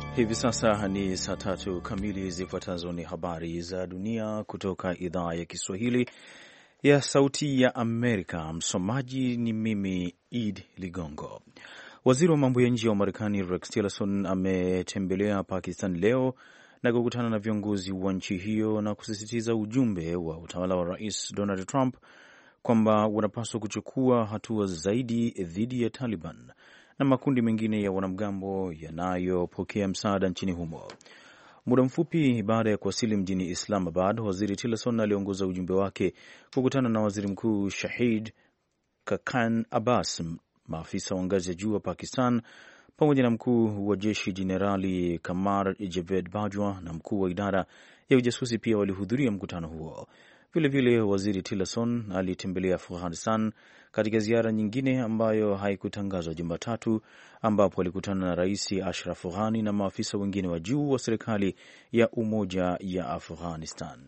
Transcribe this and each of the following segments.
Hivi sasa ni saa tatu kamili. Zifuatazo ni habari za dunia kutoka idhaa ya Kiswahili ya Sauti ya Amerika. Msomaji ni mimi Id Ligongo. Waziri wa mambo ya nje wa Marekani Rex Tillerson ametembelea Pakistan leo na kukutana na viongozi wa nchi hiyo na kusisitiza ujumbe wa utawala wa Rais Donald Trump kwamba wanapaswa kuchukua hatua zaidi dhidi ya Taliban na makundi mengine ya wanamgambo yanayopokea msaada nchini humo. Muda mfupi baada ya kuwasili mjini Islamabad, Waziri Tillerson aliongoza ujumbe wake kukutana na Waziri Mkuu Shahid Khaqan Abbas, maafisa wa ngazi ya juu wa Pakistan, pamoja na mkuu wa jeshi Jenerali Qamar Javed Bajwa na mkuu wa idara ya ujasusi pia walihudhuria mkutano huo. Vilevile Waziri Tillerson alitembelea Afghanistan katika ziara nyingine ambayo haikutangazwa Jumatatu, ambapo alikutana na Rais Ashraf Ghani na maafisa wengine wa juu wa serikali ya umoja ya Afghanistan.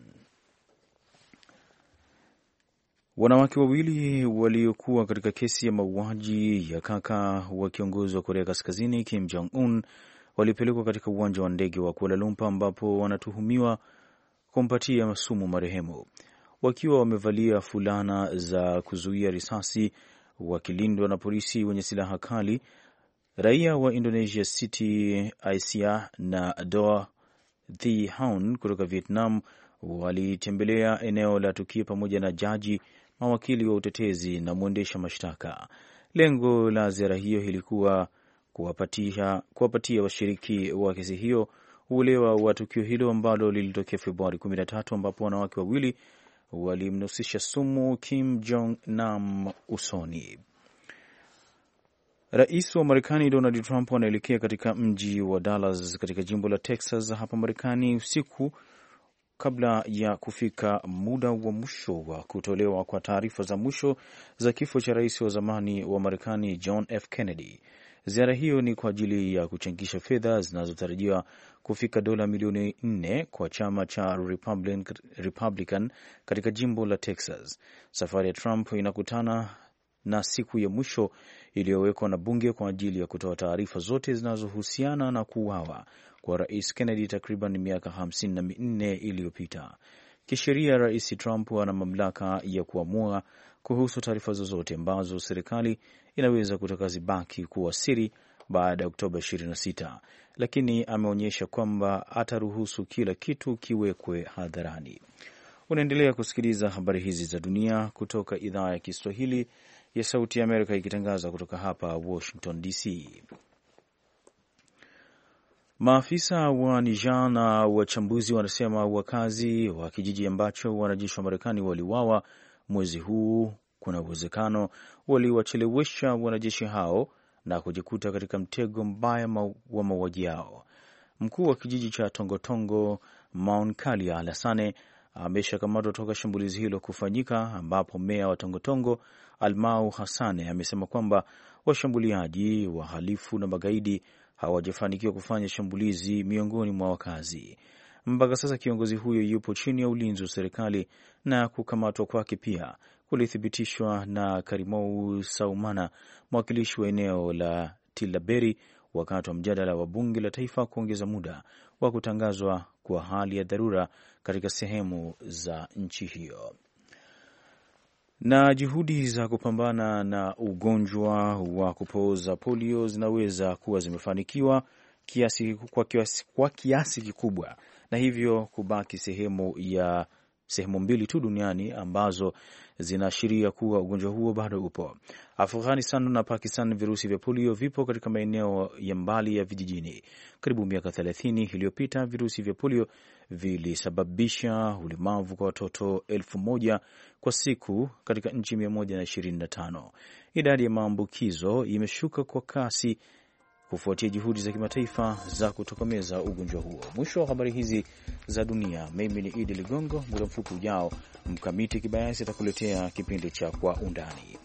Wanawake wawili waliokuwa katika kesi ya mauaji ya kaka wa kiongozi wa Korea Kaskazini Kim Jong-un walipelekwa katika uwanja wa ndege wa Kuala Lumpur ambapo wanatuhumiwa kumpatia sumu marehemu. Wakiwa wamevalia fulana za kuzuia risasi, wakilindwa na polisi wenye silaha kali, raia wa Indonesia Siti Aisyah na Doa Thi Haun kutoka Vietnam walitembelea eneo la tukio pamoja na jaji, mawakili wa utetezi na mwendesha mashtaka. Lengo la ziara hiyo ilikuwa kuwapatia washiriki wa kesi hiyo uelewa wa tukio hilo ambalo lilitokea Februari 13 ambapo wanawake wawili walimnusisha sumu Kim Jong Nam usoni. Rais wa Marekani Donald Trump anaelekea katika mji wa Dallas katika jimbo la Texas hapa Marekani usiku kabla ya kufika muda wa mwisho wa kutolewa kwa taarifa za mwisho za kifo cha rais wa zamani wa Marekani John F. Kennedy. Ziara hiyo ni kwa ajili ya kuchangisha fedha zinazotarajiwa kufika dola milioni 4 kwa chama cha Republican katika jimbo la Texas. Safari ya Trump inakutana na siku ya mwisho iliyowekwa na bunge kwa ajili ya kutoa taarifa zote zinazohusiana na kuuawa kwa Rais Kennedy takriban miaka 54 iliyopita. Kisheria, Rais Trump ana mamlaka ya kuamua kuhusu taarifa zozote ambazo serikali inaweza kutaka zibaki kuwa siri baada ya Oktoba 26, lakini ameonyesha kwamba ataruhusu kila kitu kiwekwe hadharani. Unaendelea kusikiliza habari hizi za dunia kutoka idhaa ya Kiswahili ya Sauti ya Amerika ikitangaza kutoka hapa Washington DC. Maafisa wa Niger na wachambuzi wanasema wakazi wa kijiji ambacho wanajeshi wa Marekani waliuawa mwezi huu kuna uwezekano waliwachelewesha wanajeshi hao na kujikuta katika mtego mbaya wa mauaji yao. Mkuu wa kijiji cha Tongotongo Maunkalia Alassane ameshakamatwa toka shambulizi hilo kufanyika, ambapo meya wa Tongotongo Almau Hassane amesema kwamba washambuliaji, wahalifu na magaidi hawajafanikiwa kufanya shambulizi miongoni mwa wakazi. Mpaka sasa kiongozi huyo yupo chini ya ulinzi wa serikali na kukamatwa kwake pia kulithibitishwa na Karimou Saumana, mwakilishi wa eneo la Tilaberi, wakati wa mjadala wa bunge la taifa kuongeza muda wa kutangazwa kwa hali ya dharura katika sehemu za nchi hiyo. Na juhudi za kupambana na ugonjwa wa kupooza polio zinaweza kuwa zimefanikiwa kwa kiasi kikubwa, na hivyo kubaki sehemu mbili tu duniani ambazo zinaashiria kuwa ugonjwa huo bado upo. Afghanistan na Pakistan, virusi vya polio vipo katika maeneo ya mbali ya vijijini. Karibu miaka 30 iliyopita virusi vya polio vilisababisha ulemavu kwa watoto 1,000 kwa siku katika nchi 125. Idadi ya maambukizo imeshuka kwa kasi kufuatia juhudi za kimataifa za kutokomeza ugonjwa huo. Mwisho wa habari hizi za dunia. Mimi ni Idi Ligongo. Muda mfupi ujao Mkamiti Kibayasi atakuletea kipindi cha Kwa Undani.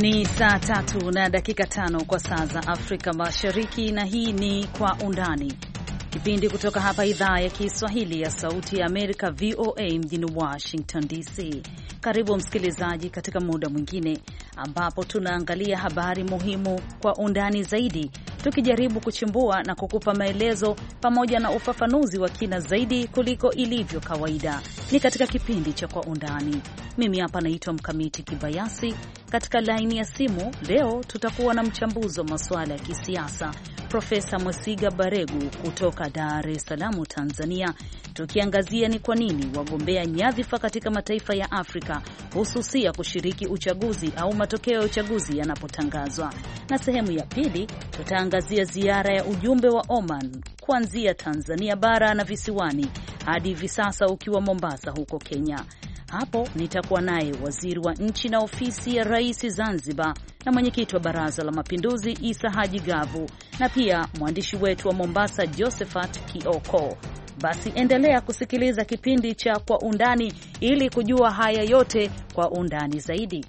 Ni saa 3:05 kwa saa za Afrika Mashariki, na hii ni Kwa Undani, kipindi kutoka hapa idhaa ya Kiswahili ya Sauti ya Amerika, VOA mjini Washington DC. Karibu msikilizaji katika muda mwingine ambapo tunaangalia habari muhimu kwa undani zaidi, tukijaribu kuchimbua na kukupa maelezo pamoja na ufafanuzi wa kina zaidi kuliko ilivyo kawaida. Ni katika kipindi cha Kwa Undani. Mimi hapa naitwa Mkamiti Kibayasi. Katika laini ya simu leo tutakuwa na mchambuzi wa masuala ya kisiasa Profesa Mwesiga Baregu kutoka Dar es Salaam, Tanzania, tukiangazia ni kwa nini wagombea nyadhifa katika mataifa ya Afrika hususia kushiriki uchaguzi au matokeo ya uchaguzi yanapotangazwa. Na sehemu ya pili tutaangazia ziara ya ujumbe wa Oman kuanzia Tanzania bara na visiwani hadi hivi sasa ukiwa Mombasa huko Kenya. Hapo nitakuwa naye waziri wa nchi na ofisi ya rais Zanzibar na mwenyekiti wa Baraza la Mapinduzi Isa Haji Gavu, na pia mwandishi wetu wa Mombasa Josephat Kioko. Basi endelea kusikiliza kipindi cha Kwa Undani ili kujua haya yote kwa undani zaidi.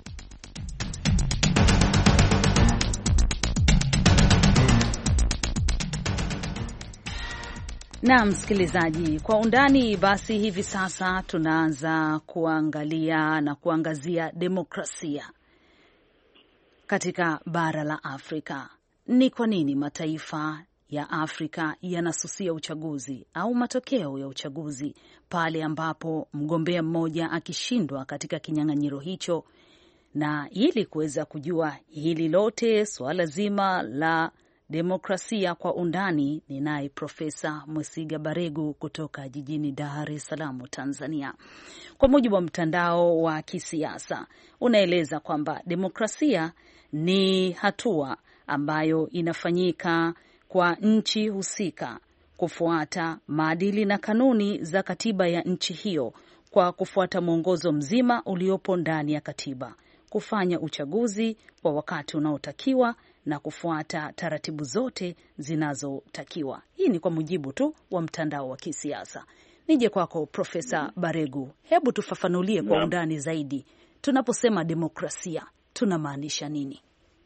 Na msikilizaji, Kwa Undani basi hivi sasa tunaanza kuangalia na kuangazia demokrasia katika bara la Afrika. Ni kwa nini mataifa ya Afrika yanasusia uchaguzi au matokeo ya uchaguzi pale ambapo mgombea mmoja akishindwa katika kinyang'anyiro hicho? Na ili kuweza kujua hili lote, suala zima la demokrasia kwa undani, ni naye Profesa Mwesiga Baregu kutoka jijini Dar es Salaam, Tanzania. Kwa mujibu wa mtandao wa kisiasa, unaeleza kwamba demokrasia ni hatua ambayo inafanyika kwa nchi husika kufuata maadili na kanuni za katiba ya nchi hiyo kwa kufuata mwongozo mzima uliopo ndani ya katiba, kufanya uchaguzi kwa wakati unaotakiwa na kufuata taratibu zote zinazotakiwa. Hii ni kwa mujibu tu wa mtandao wa kisiasa. Nije kwako Profesa Baregu, hebu tufafanulie kwa undani zaidi, tunaposema demokrasia tunamaanisha nini?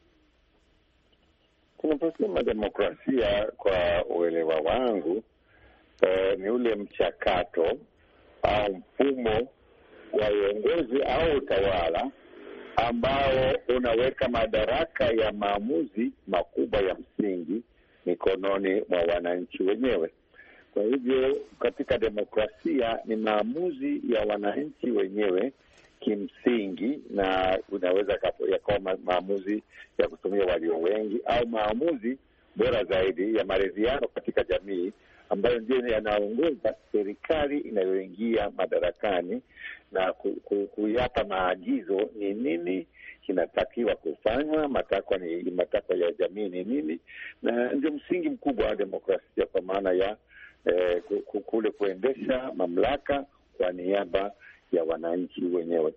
Tunaposema demokrasia kwa uelewa wangu, ni ule mchakato au mfumo wa uongozi au utawala ambao unaweka madaraka ya maamuzi makubwa ya msingi mikononi mwa wananchi wenyewe. Kwa hivyo katika demokrasia ni maamuzi ya wananchi wenyewe kimsingi, na unaweza yakawa maamuzi ya kutumia walio wengi au maamuzi bora zaidi ya maridhiano katika jamii, ambayo ndio yanaongoza serikali inayoingia madarakani na kuyapa maagizo ni nini kinatakiwa kufanywa, matakwa ya jamii ni nini. Na ndio msingi mkubwa wa demokrasia, kwa maana ya kule kuendesha mamlaka kwa niaba ya wananchi wenyewe.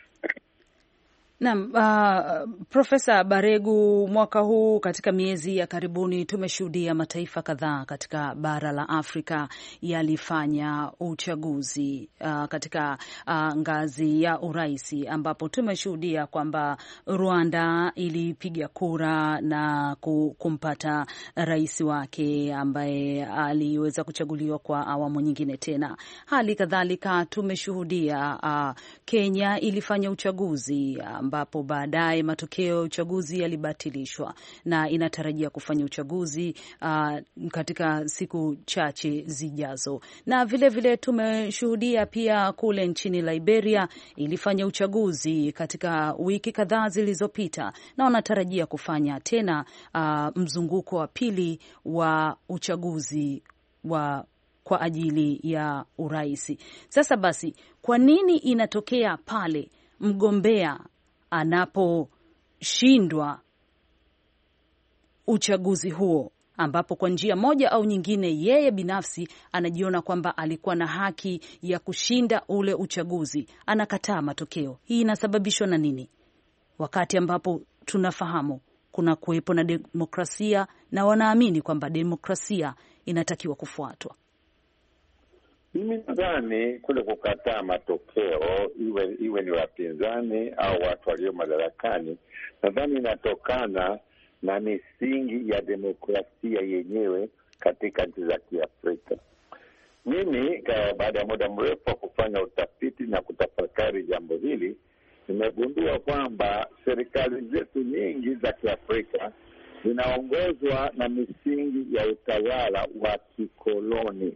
Naam, Profesa Baregu, mwaka huu katika miezi ya karibuni tumeshuhudia mataifa kadhaa katika bara la Afrika yalifanya uchaguzi katika ngazi ya uraisi, ambapo tumeshuhudia kwamba Rwanda ilipiga kura na kumpata rais wake ambaye aliweza kuchaguliwa kwa awamu nyingine tena. Hali kadhalika tumeshuhudia Kenya ilifanya uchaguzi ambapo baadaye matokeo ya uchaguzi yalibatilishwa na inatarajia kufanya uchaguzi katika siku chache zijazo. Na vile tumeshuhudia pia kule nchini Liberia ilifanya uchaguzi katika wiki kadhaa zilizopita, na wanatarajia kufanya tena mzunguko wa pili wa uchaguzi kwa ajili ya uraisi. Sasa basi, kwa nini inatokea pale mgombea anaposhindwa uchaguzi huo, ambapo kwa njia moja au nyingine yeye binafsi anajiona kwamba alikuwa na haki ya kushinda ule uchaguzi, anakataa matokeo? Hii inasababishwa na nini, wakati ambapo tunafahamu kuna kuwepo na demokrasia na wanaamini kwamba demokrasia inatakiwa kufuatwa? Mimi nadhani kule kukataa matokeo, iwe ni wapinzani au watu walio madarakani, nadhani inatokana na misingi ya demokrasia yenyewe katika nchi za Kiafrika. Mimi baada ya muda mrefu wa kufanya utafiti na kutafakari jambo hili, nimegundua kwamba serikali zetu nyingi za Kiafrika zinaongozwa na misingi ya utawala wa kikoloni,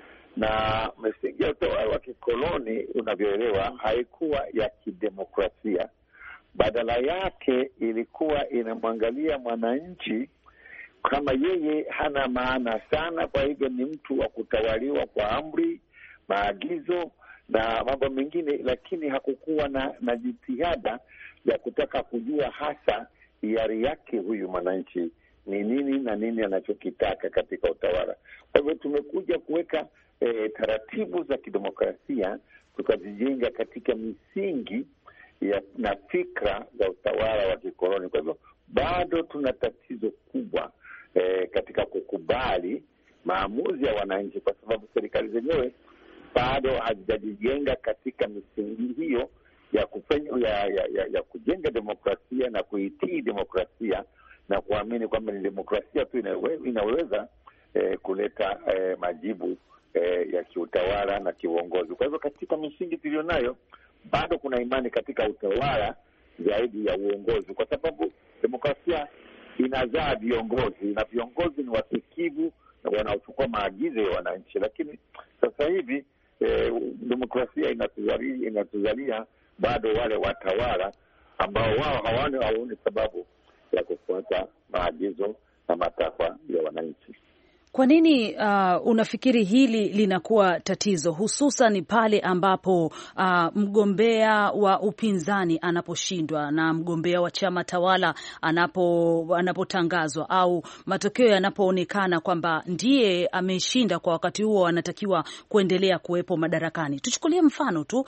na misingi ya utawala wa kikoloni, unavyoelewa, haikuwa ya kidemokrasia. Badala yake ilikuwa inamwangalia mwananchi kama yeye hana maana sana, kwa hivyo ni mtu wa kutawaliwa kwa amri, maagizo na mambo mengine, lakini hakukuwa na jitihada ya kutaka kujua hasa hiari yake huyu mwananchi ni nini na nini anachokitaka katika utawala. Kwa hivyo tumekuja kuweka taratibu za kidemokrasia, tukazijenga katika misingi na fikra za utawala wa kikoloni. Kwa hivyo bado tuna tatizo kubwa katika kukubali maamuzi ya wananchi, kwa sababu serikali zenyewe bado hazijajijenga katika misingi hiyo ya kujenga demokrasia na kuitii demokrasia na kuamini kwamba ni demokrasia tu inaweza kuleta majibu ya kiutawala na kiuongozi. Kwa hivyo katika misingi tulionayo bado kuna imani katika utawala zaidi ya uongozi, kwa sababu demokrasia inazaa viongozi na viongozi ni wasikivu na wanaochukua maagizo ya wananchi. Lakini sasa hivi demokrasia inatuzalia bado wale watawala ambao wao hawaoni sababu ya kufuata maagizo na matakwa ya wananchi. Kwa nini unafikiri hili linakuwa tatizo, hususan pale ambapo mgombea wa upinzani anaposhindwa na mgombea wa chama tawala anapotangazwa au matokeo yanapoonekana kwamba ndiye ameshinda, kwa wakati huo anatakiwa kuendelea kuwepo madarakani? Tuchukulie mfano tu,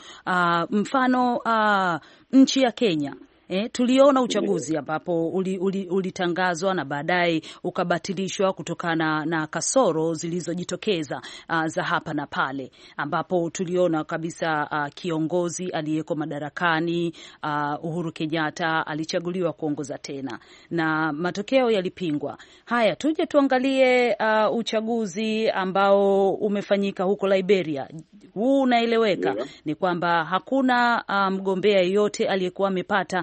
nchi ya Kenya. Tuliona uchaguzi ambapo ulitangazwa na baadaye ukabatilishwa kutokana na kasoro zilizojitokeza za hapa na pale, ambapo tuliona kabisa kiongozi aliyeko madarakani Uhuru Kenyatta alichaguliwa kuongoza tena na matokeo yalipingwa. Haya, tuje tuangalie uchaguzi ambao umefanyika huko Liberia. Huu unaeleweka, ni kwamba hakuna mgombea yeyote aliyekuwa amepata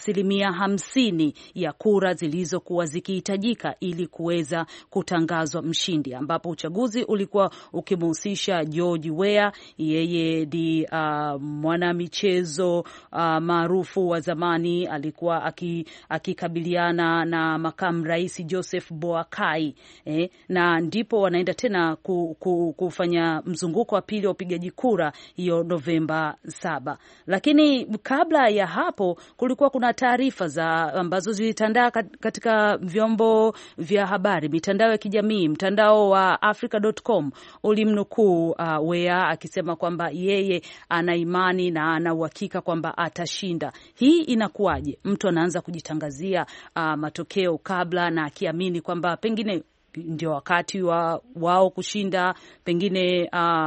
50% ya kura zilizokuwa zikihitajika ili kuweza kutangazwa mshindi, ambapo uchaguzi ulikuwa ukimhusisha George Weah. Yeye ni mwanamichezo maarufu wa zamani, alikuwa akikabiliana na makamu rais Joseph Boakai, na ndipo wanaenda tena kufanya mzunguko wa pili wa upigaji kura hiyo Novemba 7. Lakini kabla ya hapo kulikuwa kuna taarifa ambazo zilitandaa katika vyombo vya habari, mitandao ya kijamii. Mtandao wa Africa.com ulimnukuu Weah akisema kwamba yeye ana imani na ana uhakika kwamba atashinda. Hii inakuwaje? Mtu anaanza kujitangazia matokeo kabla na akiamini kwamba pengine ndio wakati wao kushinda, pengine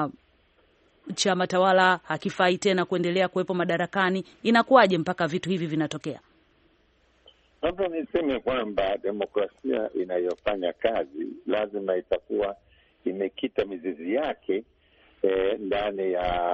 chama tawala hakifai tena kuendelea kuwepo madarakani. Inakuwaje mpaka vitu hivi vinatokea? Labda niseme kwamba demokrasia inayofanya kazi lazima itakuwa imekita mizizi yake ndani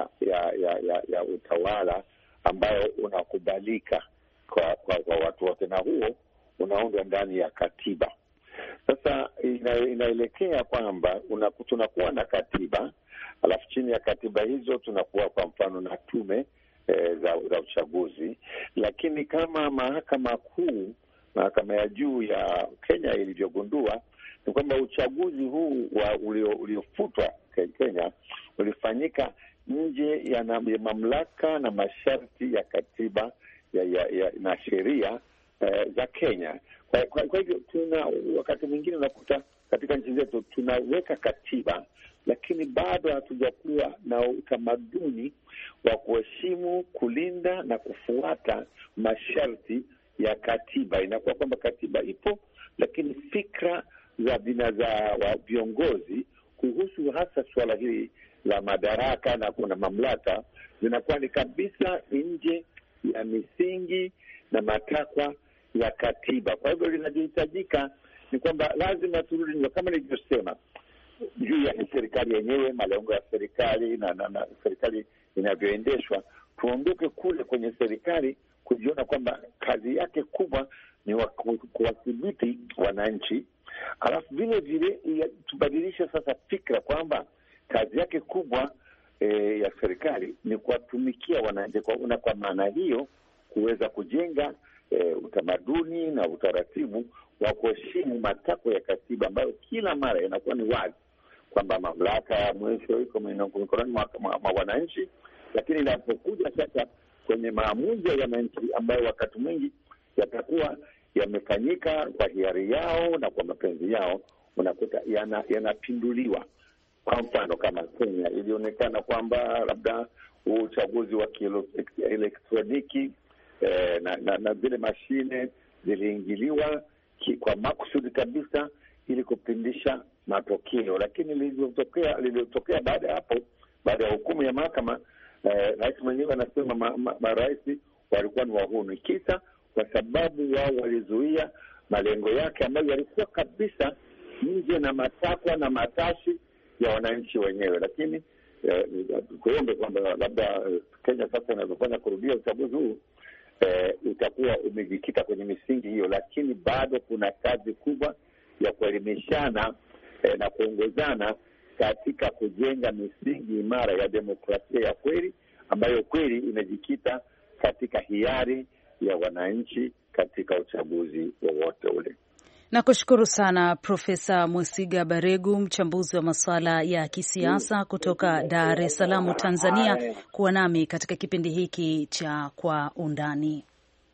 ya utawala ambao unakubalika kwa watu wote, na huo unaundwa ndani ya katiba. Sasa inaelekea kwamba tunakuwa na katiba, alafu chini ya katiba hizo tunakuwa kwa mfano na tume za uchaguzi. Lakini kama mahakama ya juu ya Kenya ilivyogundua ni kwamba uchaguzi huu uliofutwa Kenya ulifanyika nje ya mamlaka na masharti ya katiba na sheria za Kenya. Kwa hivyo wakati mwingine unakuta katika nchi zetu tunaweka katiba, lakini bado hatujakuwa na utamaduni wa kuheshimu, kulinda na kufuata masharti ya katiba. Inakuwa kwamba katiba ipo, lakini fikra za viongozi kuhusu hasa suala hili la madaraka na kuna mamlaka zinakuwa ni kabisa nje ya misingi na matakwa ya katiba. Kwa hivyo linahitajika ni kwamba lazima turudi, kama nilivyosema, juu ya serikali yenyewe, malengo ya serikali na serikali inavyoendeshwa. Tuondoke kule kwenye serikali kujiona kwamba kazi yake kubwa ni kuwadhibiti wananchi, alafu vile vile tubadilishe sasa fikra kwamba kazi yake kubwa ya serikali ni kuwatumikia wananchi. Kwa maana hiyo kuweza kujenga utamaduni na utaratibu wa kuheshimu matakwa ya katiba ambayo kila mara yanakuwa ni wazi kwamba mamlaka ya mwisho iko mikononi mwa wananchi, lakini inapokuja sasa kwenye maamuzi ya wananchi ambayo wakati mwingi yatakuwa yamefanyika kwa hiari yao na kwa mapenzi yao, unakuta yanapinduliwa. Kwa mfano kama Kenya ilionekana kwamba labda uchaguzi wa kielektroniki na zile mashine ziliingiliwa kwa makusudi kabisa ili kupindisha matokeo, lakini lililotokea baada ya hapo, baada ya hukumu ya mahakama, rais mwenyewe anasema marais walikuwa ni wahuni, kisa kwa sababu wao walizuia malengo yake ambayo yalikuwa kabisa nje na matakwa na matashi ya wananchi wenyewe. Lakini tuombe kwamba labda Kenya sasa inazofanya kurudia uchaguzi huu utakuwa umejikita kwenye misingi hiyo, lakini bado kuna kazi kubwa ya kuelimishana na kuongozana katika kujenga misingi imara ya demokrasia ya kweli ambayo kweli inajikita katika hiari ya wananchi katika uchaguzi wowote ule. Nakushukuru sana Profesa Mwesiga Baregu, mchambuzi wa masuala ya kisiasa kutoka Dar es Salaam, Tanzania, kuwa nami katika kipindi hiki cha Kwa Undani.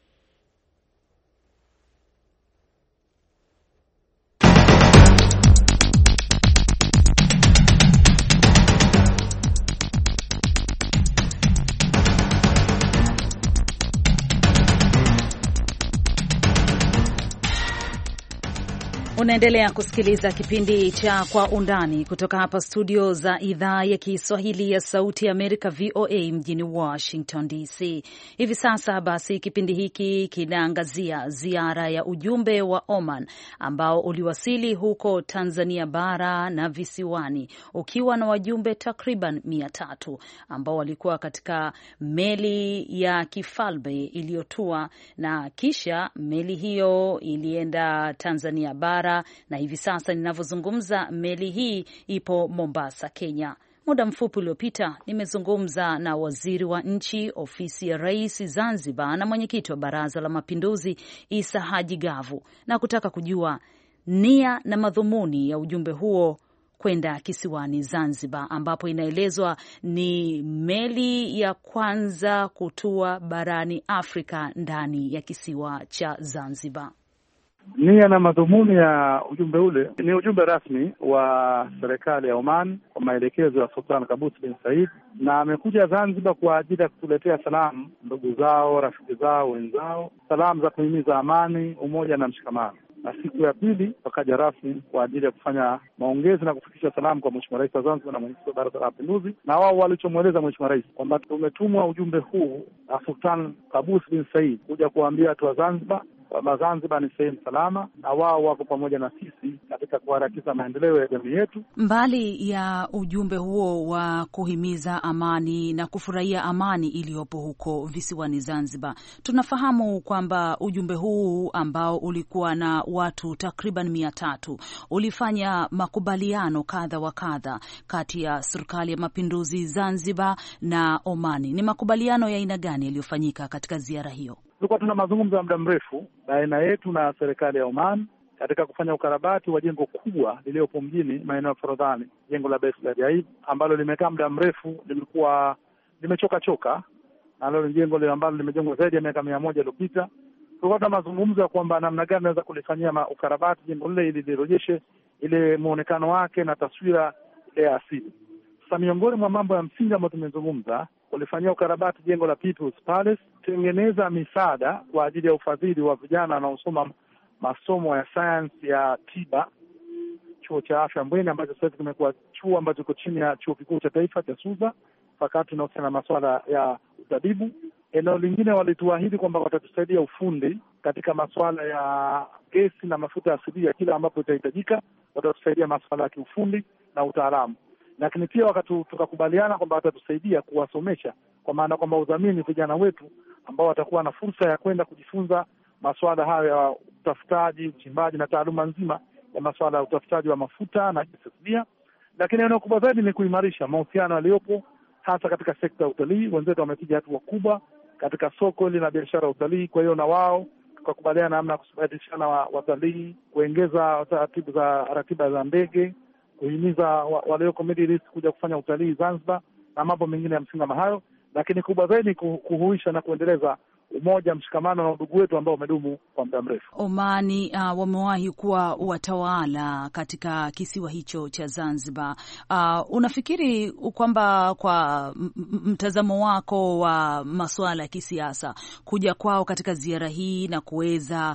Unaendelea kusikiliza kipindi cha Kwa Undani kutoka hapa studio za idhaa ya Kiswahili ya Sauti ya Amerika, VOA, mjini Washington DC. Hivi sasa basi kipindi hiki kinaangazia ziara ya ujumbe wa Oman ambao uliwasili huko Tanzania bara na visiwani ukiwa na wajumbe takriban 300 ambao walikuwa katika meli ya kifalme iliyotua, na kisha meli hiyo ilienda Tanzania bara, na hivi sasa ninavyozungumza meli hii ipo Mombasa, Kenya. Muda mfupi uliopita nimezungumza na waziri wa nchi ofisi ya Rais Zanzibar na mwenyekiti wa Baraza la Mapinduzi Isa Haji Gavu na kutaka kujua nia na madhumuni ya ujumbe huo kwenda kisiwani Zanzibar, ambapo inaelezwa ni meli ya kwanza kutua barani Afrika ndani ya kisiwa cha Zanzibar. Nia na madhumuni ya ujumbe ule ni ujumbe rasmi wa serikali ya Oman kwa maelekezo ya Sultan Qaboos bin Said, na amekuja Zanzibar kwa ajili ya kutuletea salamu ndugu zao, rafiki zao, wenzao, salamu za kuhimiza amani, umoja na mshikamano. Na siku ya pili wakaja rasmi kwa ajili ya kufanya maongezi na kufikisha salamu kwa Mheshimiwa Rais wa Zanzibar na mwenyekiti wa Baraza la Mapinduzi, na wao walichomweleza Mheshimiwa Rais kwamba tumetumwa ujumbe huu na Sultan Qaboos bin Said kuja kuambia watu wa Zanzibar kwamba Zanzibar ni sehemu salama na wao wako pamoja na sisi katika kuharakisha maendeleo ya jamii yetu. Mbali ya ujumbe huo wa kuhimiza amani na kufurahia amani iliyopo huko visiwani Zanzibar, tunafahamu kwamba ujumbe huu ambao ulikuwa na watu takriban 300 ulifanya makubaliano kadha wa kadha kati ya Serikali ya Mapinduzi Zanzibar na Omani. Ni makubaliano ya aina gani yaliyofanyika katika ziara hiyo? Tulikuwa tuna mazungumzo ya muda mrefu baina yetu na serikali ya Oman katika kufanya ukarabati wa jengo kubwa lililopo mjini maeneo ya Forodhani, jengo la Baitul Ajaib ambalo limekaa muda mrefu, limekuwa limechoka, na leo jengo lile ambalo limejengwa zaidi ya miaka 100 iliyopita. Tulikuwa tuna mazungumzo ya kwamba namna gani naweza kulifanyia ukarabati jengo lile ili lirejeshe ile muonekano wake na taswira ya asili. Sasa miongoni mwa mambo ya msingi ambayo tumezungumza, kulifanyia ukarabati jengo la People's Palace, tengeneza misaada kwa ajili ya ufadhili wa vijana wanaosoma masomo ya science ya tiba chuo cha afya Mbweni ambacho sasa kimekuwa chuo ambacho kiko chini ya chuo kikuu cha taifa cha Suza, fakati inahusiana na masuala ya utabibu. Eneo lingine walituahidi kwamba watatusaidia ufundi katika masuala ya gesi na mafuta asilia, kila ambapo itahitajika watatusaidia masuala ya kiufundi na utaalamu. Lakini pia tukakubaliana kwamba watatusaidia kuwasomesha, kwa maana kwamba udhamini vijana wetu ambao watakuwa na fursa ya kwenda kujifunza masuala hayo ya utafutaji, uchimbaji na taaluma nzima ya masuala ya utafutaji wa mafuta na gesi asilia. Lakini eneo kubwa zaidi ni kuimarisha mahusiano yaliyopo hasa katika sekta ya utalii. Wenzetu wamepiga hatua kubwa katika soko hili na biashara ya utalii. Kwa hiyo na wao tukakubaliana namna ya kubadilishana watalii, kuongeza taratibu za ratiba za ndege, kuhimiza walioko Middle East kuja kufanya utalii Zanzibar na mambo mengine ya msingi kama hayo. Lakini kubwa zaidi kuhuisha na kuendeleza umoja, mshikamano na udugu wetu ambao umedumu kwa muda mrefu. Omani wamewahi kuwa watawala katika kisiwa hicho cha Zanzibar. Unafikiri kwamba kwa mtazamo wako wa masuala ya kisiasa, kuja kwao katika ziara hii na kuweza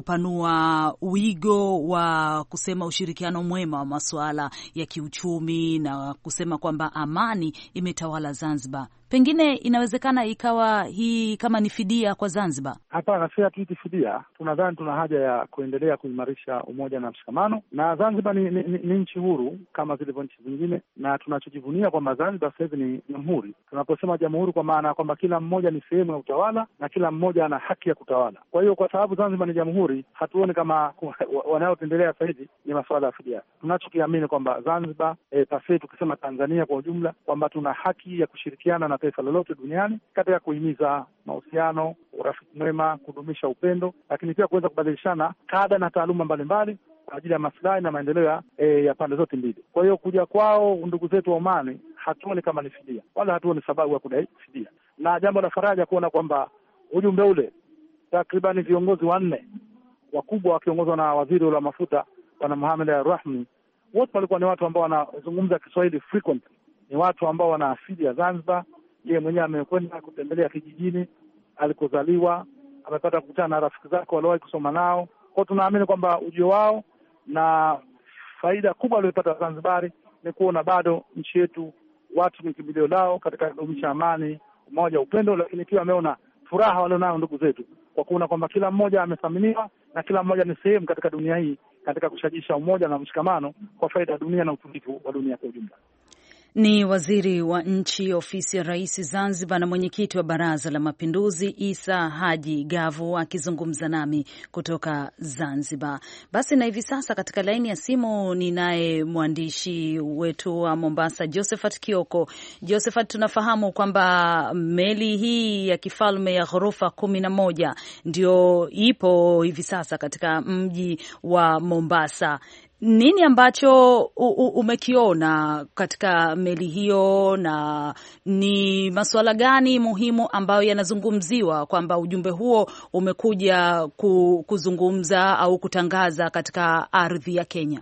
kupanua wigo wa kusema ushirikiano mwema wa masuala ya kiuchumi na kusema kwamba amani imetawala Zanzibar, pengine inawezekana ikawa hii kama ni fidia kwa Zanzibar? Hapana, si hatuiti fidia. Tunadhani tuna haja ya kuendelea kuimarisha umoja na mshikamano, na Zanzibar ni nchi huru kama zilivyo nchi zingine, na tunachojivunia kwamba Zanzibar sasa hivi ni jamhuri. Tunaposema jamhuri, kwa maana kwamba kila mmoja ni sehemu ya utawala na kila mmoja ana haki ya kutawala. Kwa hiyo kwa sababu Zanzibar ni jamhuri, hatuoni kama wanayotendelea sasa hivi ni masuala ya fidia. Tunachokiamini kwamba Zanzibar pase tukisema Tanzania kwa ujumla, kwamba tuna haki ya kushirikiana na taifa lolote duniani katika kuhimiza mahusiano, urafiki mwema, kudumisha upendo, lakini pia kuweza kubadilishana kada na taaluma mbalimbali kwa ajili ya maslahi na maendeleo ya pande zote mbili. Kwa hiyo kuja kwao ndugu zetu wa Omani hatuoni kama ni fidia, wala hatuoni sababu ya kudai fidia, na jambo la faraja kuona kwamba ujumbe ule takribani viongozi 4 wakubwa wakiongozwa na waziri wa mafuta Bwana Mohamed Al-Rahmi, wote walikuwa ni watu ambao wanazungumza Kiswahili frequently, ni watu ambao wana asili ya Zanzibar. Yeye mwenyewe amekwenda kutembelea kijijini alikozaliwa, amepata kukutana na rafiki zake waliowahi kusoma nao. Kwa tunaamini kwamba ujio wao na faida kubwa waliyopata Zanzibari ni kuona bado nchi yetu watu ni kimbilio lao katika kudumisha amani, umoja, upendo, lakini pia ameona furaha walionayo ndugu zetu kwa kuona kwamba kila mmoja amethaminiwa na kila mmoja ni sehemu katika dunia hii katika kushajisha umoja na mshikamano kwa faida ya dunia na utulivu wa dunia kwa ujumla. Ni waziri wa nchi ofisi ya Rais Zanzibar na mwenyekiti wa Baraza la Mapinduzi Isa Haji Gavu akizungumza nami kutoka Zanzibar. Basi na hivi sasa katika laini ya simu ninaye mwandishi wetu wa Mombasa Josephat Kioko. Josephat, tunafahamu kwamba meli hii ya kifalme ya ghorofa 11 ndio ipo hivi sasa katika mji wa Mombasa. Nini ambacho umekiona katika meli hiyo na ni masuala gani muhimu ambayo yanazungumziwa kwamba ujumbe huo umekuja kuzungumza au kutangaza katika ardhi ya Kenya?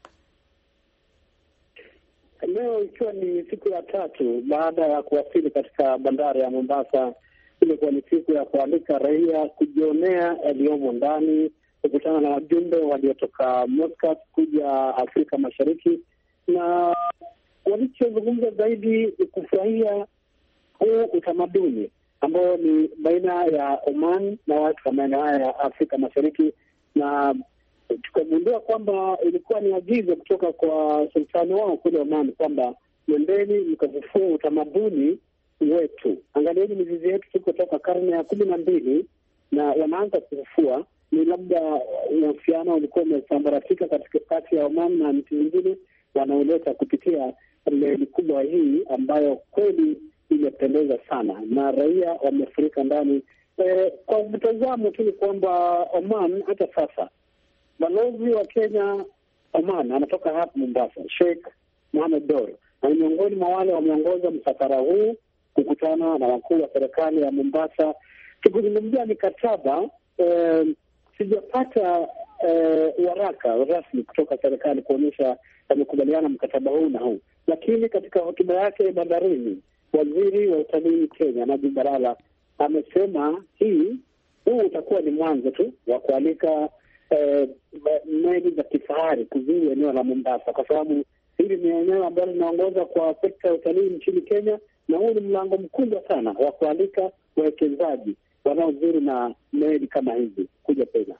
Leo ikiwa ni siku ya 3 baada ya kuwasili katika bandari ya Mombasa, imekuwa ni siku ya kualika raia kujionea yaliyomo ndani, kukutana na wajumbe waliotoka Moscow kuja Afrika Mashariki, na walichozungumza zaidi ni kufurahia huu utamaduni ambao ni baina ya Oman na watu wa maeneo haya ya Afrika Mashariki, na tukagundua kwamba ilikuwa ni agizo kutoka kwa sultani wao kule Oman kwamba nendeni mkafufua utamaduni wetu. Angalieni mizizi yetu tuko toka karne ya 12 na wanaanza kufufua. Ni labda uhusiano ulikuwa umesambaratika katika kati ya Oman na nchi nyingine, wanaoleta kupitia meli kubwa hii ambayo kweli imependeza sana na raia wamefurika ndani. Kwa mtazamo tu ni kwamba Oman hata sasa, balozi wa Kenya Oman anatoka hapa Mombasa, Sheikh Mohamed Dor, na miongoni mwa wale wameongoza msafara huu kukutana na wakuu wa serikali ya Mombasa. Tukizungumzia mikataba, sijapata waraka rasmi kutoka serikali kuonyesha wamekubaliana mkataba huu na huu, lakini katika hotuba yake bandarini, waziri wa utalii Kenya Najib Balala amesema huu utakuwa ni mwanzo tu wa kualika meli za kifahari kuzuru eneo la Mombasa, kwa sababu hili ni eneo ambalo linaongoza kwa sekta ya utalii nchini Kenya, na huu ni mlango mkubwa sana wa kualika wawekezaji wanaozuru na meli kama hizi kuja Kenya.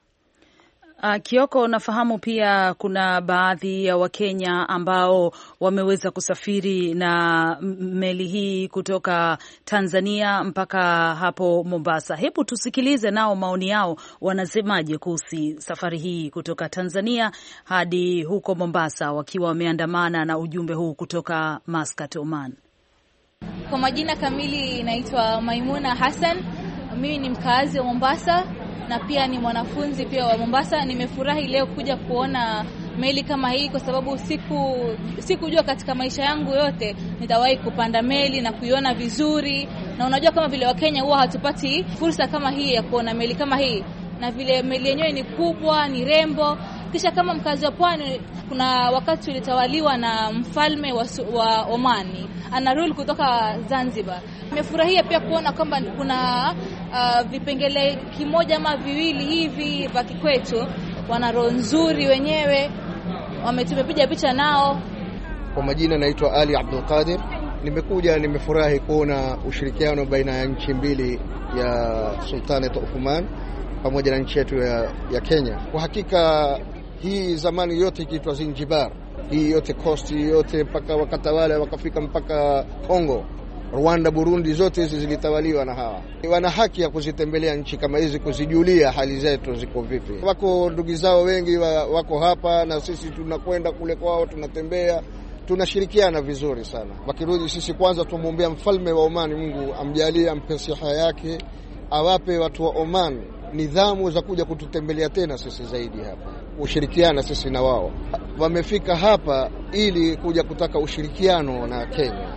Kioko, nafahamu pia kuna baadhi ya Wakenya ambao wameweza kusafiri na meli hii kutoka Tanzania mpaka hapo Mombasa. Hebu tusikilize nao maoni yao, wanasemaje kuhusu safari hii kutoka Tanzania hadi huko Mombasa, wakiwa wameandamana na ujumbe huu kutoka Muscat, Oman. Kwa majina kamili naitwa Maimuna Hassan. Mimi ni mkaazi wa Mombasa na pia ni mwanafunzi pia wa Mombasa. Nimefurahi leo kuja kuona meli kama hii kwa sababu sikujua katika maisha yangu yote nitawahi kupanda meli na kuiona vizuri. Na unajua kama vile Wakenya huwa hatupati fursa kama hii ya kuona meli kama hii, na vile meli yenyewe ni kubwa, ni rembo. Kisha kama mkazi wa pwani, kuna wakati ulitawaliwa na mfalme wa Omani, ana rule kutoka Zanzibar. Nimefurahia pia kuona kwamba kuna vipengele kimoja ama viwili hivi vya kikwetu, wana roho nzuri wenyewe, tumepiga picha nao. Kwa majina naitwa Ali Abdul Qadir. Nimefurahi kuona ushirikiano baina ya nchi mbili ya Sultanate of Oman pamoja na nchi yetu ya Kenya. Kwa hakika hii zamani yote ikiitwa Zanzibar, hii yote coast yote mpaka wakatawala wakafika mpaka Kongo, Rwanda, Burundi, zote hizi zilitawaliwa na hawa. Wana haki ya kuzitembelea nchi kama hizi, kuzijulia hali zetu ziko vipi. Wako ndugu zao wengi wako hapa, na sisi tunakwenda kule kwao, tunatembea, tunashirikiana vizuri sana. Wakirudi sisi kwanza tumuombea mfalme wa Oman, Mungu amjalie, ampe siha yake, awape watu wa Oman nidhamu za kuja kututembelea tena sisi zaidi hapa, ushirikiana sisi na wao. Wamefika hapa ili kuja kutaka ushirikiano na Kenya.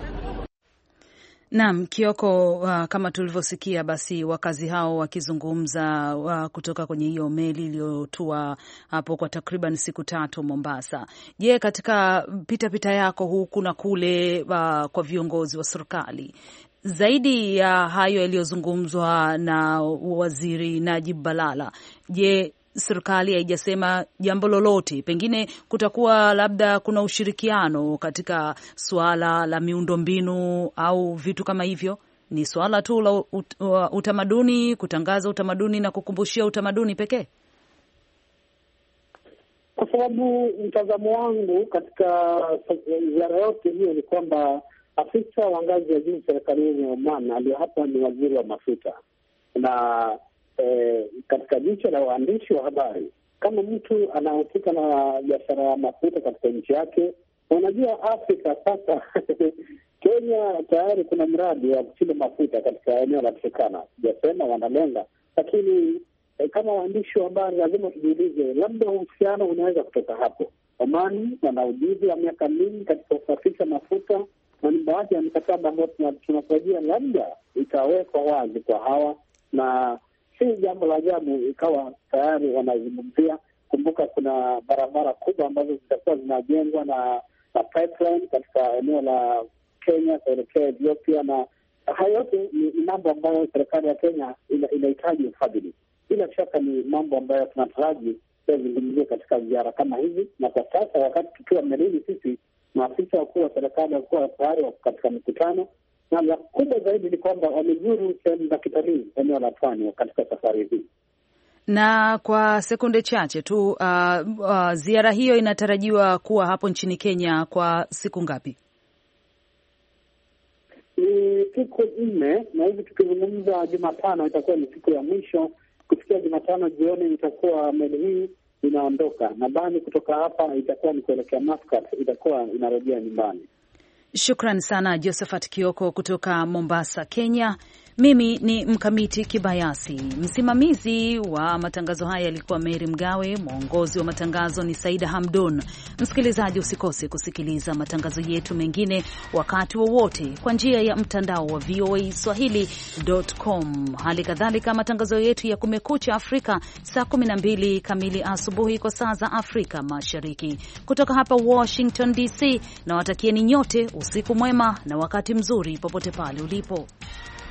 Naam, Kioko, kama tulivyosikia basi wakazi hao wakizungumza kutoka kwenye hiyo meli iliyotua hapo kwa takriban siku 3 Mombasa. Je, katika pita yako huku na kule kwa viongozi wa serikali, zaidi ya hayo yaliyozungumzwa na Waziri Najib Balala, je, serikali haijasema jambo lolote? Pengine kutakuwa labda kuna ushirikiano katika suala la miundombinu au vitu kama hivyo? Ni suala tu la utamaduni, kutangaza utamaduni na kukumbushia utamaduni pekee? Kwa sababu mtazamo wangu katika ziara yote hiyo ni kwamba afisa wa ngazi ya juu serikalini ya Oman aliye hapa ni waziri wa mafuta, na katika jicho la waandishi wa habari, kama mtu anahusika na biashara ya mafuta katika nchi yake, unajua Afrika sasa Kenya tayari kuna mradi wa kuchimba mafuta katika eneo la Turkana, sijasema wanalenga, lakini kama waandishi wa habari lazima tujiulize, labda uhusiano unaweza kutoka hapo. Oman wana ujuzi wa miaka mingi katika kusafirisha mafuta, na ni baadhi ya mikataba ambayo tunatarajia labda itawekwa wazi kwa hawa, na si jambo la ajabu ikawa tayari wanazungumzia. Kumbuka kuna barabara kubwa ambazo zitakuwa zinajengwa na pipeline katika eneo la Kenya kuelekea Ethiopia, na hayo yote ni mambo ambayo serikali ya Kenya inahitaji ufadhili. Bila shaka ni mambo ambayo tunataraji yazungumzie katika ziara kama hizi, na kwa sasa wakati tukiwa melini sisi, maafisa wakuu wa serikali wakuwa tayari wako katika mikutano, na la kubwa zaidi ni kwamba wamezuru sehemu za kitalii eneo la pwani katika safari hii. Na kwa sekunde chache tu, ziara hiyo inatarajiwa kuwa hapo nchini Kenya kwa siku ngapi? Ni siku 4, na hivi tukizungumza Jumatano itakuwa ni siku ya mwisho. Kufikia Jumatano jioni itakuwa meli hii inaondoka, na bani kutoka hapa itakuwa ni kuelekea Muscat, itakuwa inarejea nyumbani. Shukran sana Josephat Kioko kutoka Mombasa, Kenya. Mimi ni Mkamiti Kibayasi. Msimamizi wa matangazo haya alikuwa Mary Mgawe, mwongozi wa matangazo ni Saida Hamdun. Msikilizaji, usikose kusikiliza matangazo yetu mengine wakati wowote kwa njia ya mtandao wa voaswahili.com. Hali kadhalika matangazo yetu ya Kumekucha Afrika saa 12 kamili asubuhi kwa saa za Afrika Mashariki. Kutoka hapa Washington DC, na watakieni nyote usiku mwema na wakati mzuri popote pale ulipo.